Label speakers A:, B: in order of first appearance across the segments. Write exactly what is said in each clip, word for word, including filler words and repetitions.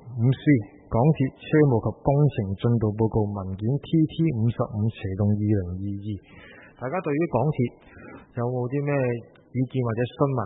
A: 五 C 港鐵車務及工程進度報告文件 T T 五十五斜洞二零二二。大家對於港鐵有冇啲咩意見或者詢問？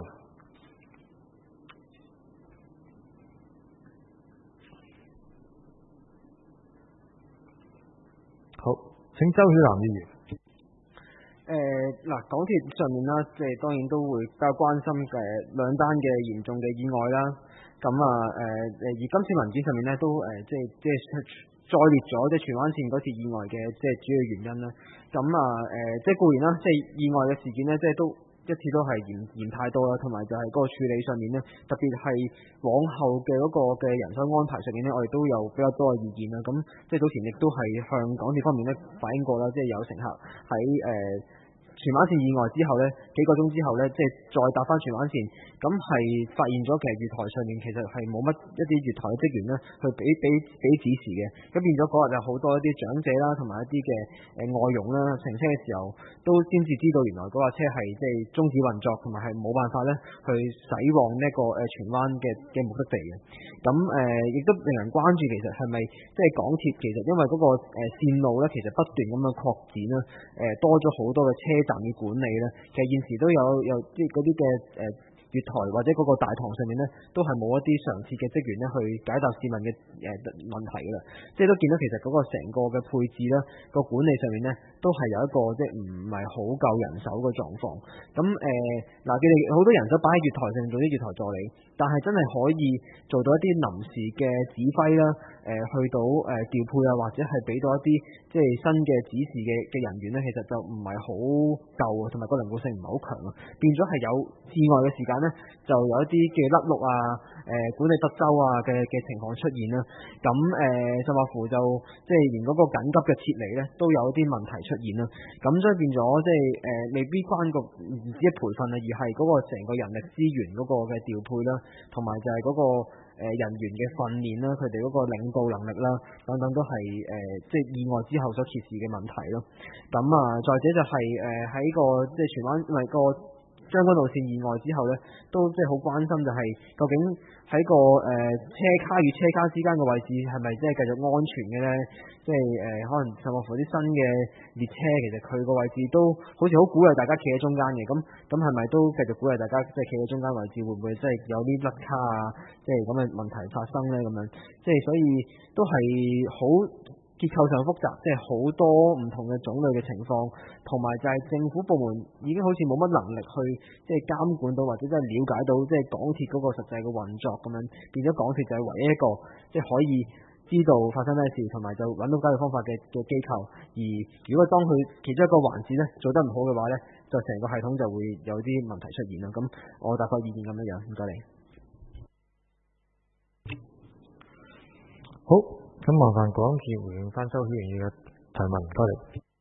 A: 好，請周曉南議員。
B: 誒嗱、呃，港鐵上面啦，即係當然都會比較關心嘅兩單嘅嚴重嘅意外啦。咁啊誒誒，而今次文件上面咧都誒、呃、即係即係再列咗即係荃灣線嗰次意外嘅即係主要原因啦。咁啊誒，即係固然啦，即係意外嘅事件咧，即係都一次都係嫌嫌太多啦，同埋就係嗰個處理上面咧，特別係往後嘅嗰個嘅人手安排上面咧，我哋都有比較多嘅意見啦。咁即係早前亦都係向港鐵方面咧反映過啦，即係有乘客喺誒、呃荃灣線意外之後呢，幾個鐘之後呢，即係再搭翻荃灣線，咁係發現咗其實月台上面其實係冇乜一啲月台嘅職員呢去俾俾俾指示嘅，咁變咗嗰日就好多一啲長者啦，同埋一啲嘅誒外傭啦乘車嘅時候，都先至知道原來嗰架車係即係終止運作，同埋係冇辦法呢去駛往呢個誒荃灣嘅嘅目的地嘅。咁誒亦都令人關注，其實係咪即係港鐵其實因為嗰個誒線路呢，其實不斷咁樣擴展啦，誒多咗好多嘅車站嘅管理咧，其實現時都有有啲嗰啲嘅誒月台或者嗰個大堂上面咧，都係冇一啲常設嘅職員咧去解答市民嘅誒、呃、問題㗎啦。即係都見到其實嗰個成個嘅配置啦，個管理上面咧都係有一個即係唔係好夠人手嘅狀況。咁誒嗱，佢哋好多人手擺喺月台上做啲月台助理，但係真係可以做到一啲臨時嘅指揮啦，誒、呃、去到誒、呃、調配啊，或者係俾到一啲即係新嘅指示嘅嘅人員咧，其實就唔係好夠啊，同埋個靈活性唔係好強啊，變咗係有意外嘅時間咧，就有一啲嘅甩轆啊、誒、呃、管理不周啊嘅嘅情況出現啦。咁誒甚或乎就即係連嗰個緊急嘅撤離咧，都有一啲問題出現啦。咁所以變咗即係誒、呃、未必關個唔止係培訓啊，而係嗰個成個人力資源嗰個嘅調配啦，同埋就係嗰、嗰個。誒、呃、人員嘅訓練啦，佢哋嗰個領導能力啦，等等都係誒、呃、即係意外之後所揭示嘅問題咯。咁啊，再者就係誒喺個即係荃灣唔係個將軍澳線意外之後咧，都即係好關心就係究竟喺個誒、呃、車卡與車卡之間嘅位置係咪即係繼續安全嘅咧？即係誒、呃、可能甚至乎啲新嘅列車其實佢個位置都好似好鼓勵大家企喺中間嘅，咁咁係咪都繼續鼓勵大家即係企喺中間位置？會唔會即係有啲甩卡啊？即係咁嘅問題發生咧？咁樣即係所以都係好結構上複雜，即係好多唔同嘅種類嘅情況，同埋就係政府部門已經好似冇乜能力去即係監管到，或者真係了解到即係港鐵嗰個實際嘅運作咁樣，變咗港鐵就係唯一一個即係可以知道發生咩事，同埋就揾到解決方法嘅嘅機構。而如果當佢其中一個環節咧做得唔好嘅話咧，就成個系統就會有啲問題出現啦。咁我大概意見咁樣樣，唔該你。
A: 好，咁麻煩港鐵回應翻周議員嘅提問，唔該你。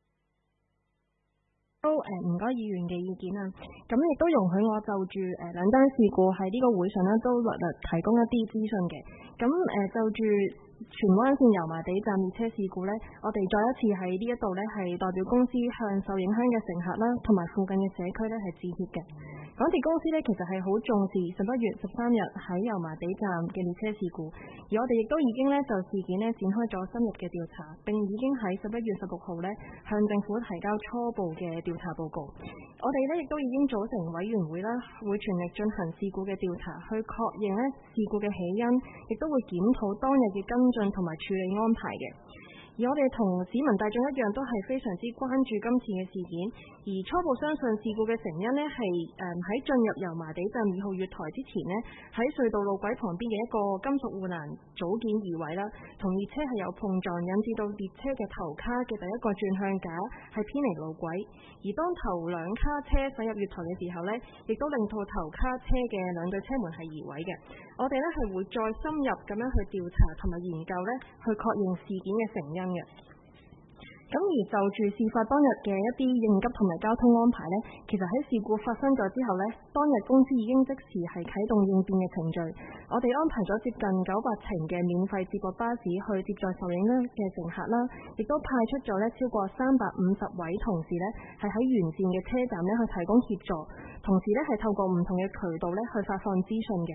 C: 都誒唔該議員嘅意見啦，咁亦都容許我就住誒、呃、兩單事故喺呢個會上咧都略略提供一啲資訊嘅。咁誒、呃、就住荃灣線油麻地站列車事故呢，我哋再一次喺呢一度呢係代表公司向受影響嘅乘客啦，同埋附近嘅社區呢係致歉嘅。港鐵公司呢其實係好重視十一月十三日喺油麻地站嘅列車事故，而我哋亦都已經呢就事件呢展開咗深入嘅調查，並已經喺十一月十六號呢向政府提交初步嘅調查報告。我哋呢亦都已經組成委員會啦，會全力進行事故嘅調查，去確認呢事故嘅起因，亦都會檢討當日嘅跟進同埋處理安排嘅。而我哋同市民大眾一樣，都係非常之關注今次嘅事件。而初步相信事故嘅成因呢，係誒喺進入油麻地站二號月台之前呢，喺隧道路軌旁邊嘅一個金屬護欄組件移位啦，同列車係有碰撞，引致到列車嘅頭卡嘅第一個轉向架係偏離路軌。而當頭兩卡車駛入月台嘅時候呢，亦都令到頭卡車嘅兩對車門係移位嘅。我哋呢係會再深入咁樣去調查同埋研究呢，去確認事件嘅成因嘅。咁而就住事發當日嘅一啲應急同埋交通安排呢，其實喺事故發生咗之後呢，當日公司已經即時係啟動應變嘅程序。我哋安排咗接近九百程嘅免費接駁巴士去接載受影響嘅乘客啦，亦都派出咗呢超過三百五十位同事呢，係喺沿線嘅車站呢去提供協助，同時呢係透過唔同嘅渠道呢去發放資訊嘅。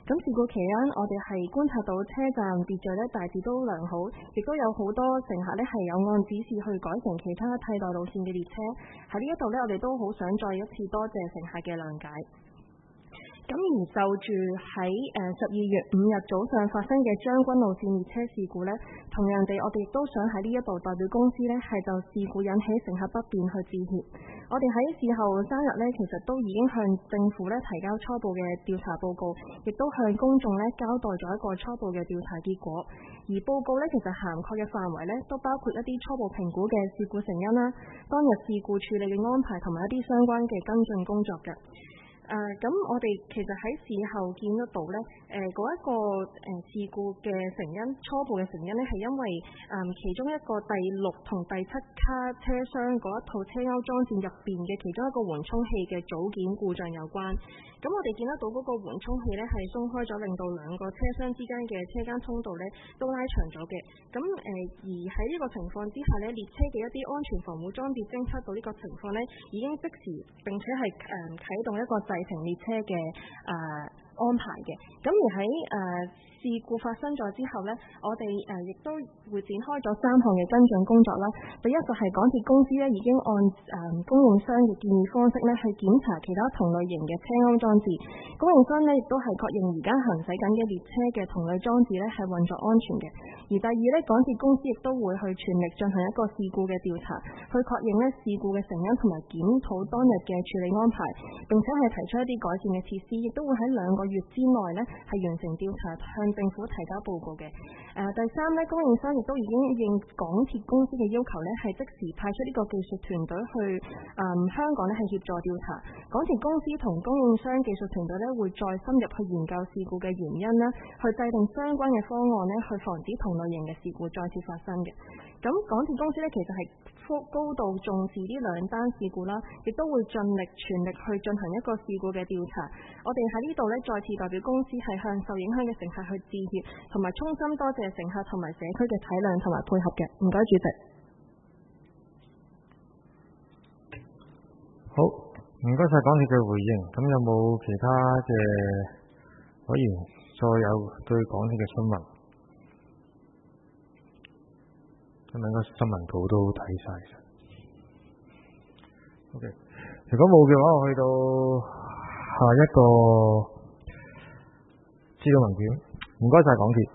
C: 咁事故期間，我哋係觀察到車站秩序咧大致都良好，亦都有好多乘客咧係有按指示去改乘其他替代路線嘅列車。喺呢一度咧，我哋都好想再一次多謝乘客嘅諒解。咁而就住喺誒十二月五日早上發生嘅將軍路線列車事故呢，同樣地，我哋亦都想喺呢一度代表公司呢，係就事故引起乘客不便去致歉。我哋喺事後三日呢，其實都已經向政府呢提交初步嘅調查報告，亦都向公眾呢交代咗一個初步嘅調查結果。而報告呢，其實涵蓋嘅範圍呢，都包括一啲初步評估嘅事故成因啦，當日事故處理嘅安排同埋一啲相關嘅跟進工作嘅。誒咁、呃，我哋其實喺事後見得到咧，誒、呃、嗰一個誒、呃、事故嘅成因，初步嘅成因咧，係因為誒、呃、其中一個第六同第七卡車廂嗰一套車鈎裝置入邊嘅其中一個緩衝器嘅組件故障有關。咁我哋見得到嗰個緩衝器咧係鬆開咗，令到兩個車廂之間嘅車間通道咧都拉長咗嘅。咁誒、呃、而喺呢個情況之下咧，列車嘅一啲安全防護裝置偵測到呢個情況咧，已經即時並且係誒、呃、啟動一個製程列車嘅誒、呃、安排嘅。咁而喺誒、呃、事故發生咗之後咧，我哋誒亦都會展開咗三項嘅跟進工作啦。第一就係港鐵公司咧已經按誒、呃、供應商嘅建議方式咧去檢查其他同類型嘅車鈎裝置，供應商咧亦都係確認而家行駛緊嘅列車嘅同類裝置咧係運作安全嘅。而第二咧，港鐵公司亦都會去全力進行一個事故嘅調查，去確認咧事故嘅成因同埋檢討當日嘅處理安排，並且係提出一啲改善嘅設施，亦都會喺兩個月之內咧係完成調查，向政府提交報告嘅。誒、呃、第三咧，供應商亦都已經應港鐵公司嘅要求咧，係即時派出呢個技術團隊去誒、呃、香港咧係協助調查。港鐵公司同供應商技術團隊咧會再深入去研究事故嘅原因啦，去制定相關嘅方案咧，去防止同類型嘅事故再次發生嘅。咁港鐵公司咧其實係高度重視呢兩單事故啦，亦都會盡力全力去進行一個事故嘅調查。我哋喺呢度咧再次代表公司係向受影響嘅乘客去致歉，同埋衷心多謝乘客同埋社區嘅體諒同埋配合嘅。唔該，主席。
A: 好，唔該晒港鐵嘅回應。咁有冇其他嘅委員再有對港鐵嘅詢問？咁應該新聞稿都睇晒。OK， 如果冇嘅話，我去到下一個資料文件。唔該晒港鐵。